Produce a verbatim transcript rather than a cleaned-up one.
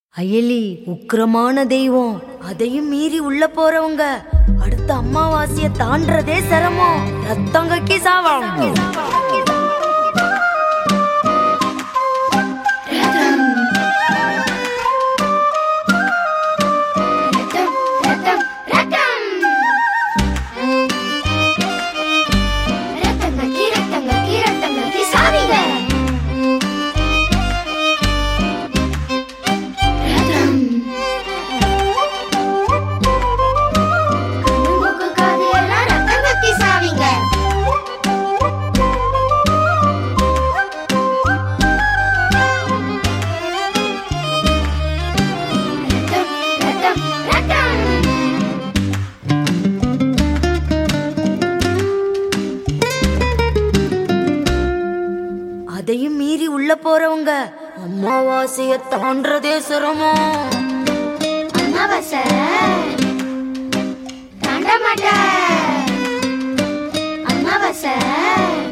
அயலி உக்கிரமான தெய்வம். அதையும் மீறி உள்ள போறவங்க அடுத்த அம்மாவாசைய தாண்டறதே சிரமம். ரத்தம் கக்கி சாவாங்க. அதையும் மீறி உள்ள போறவங்க அம்மாவாசைய தாண்டறதே சிரமம். அம்மாவாசை தாண்ட மாட்டேன். அம்மாவாசை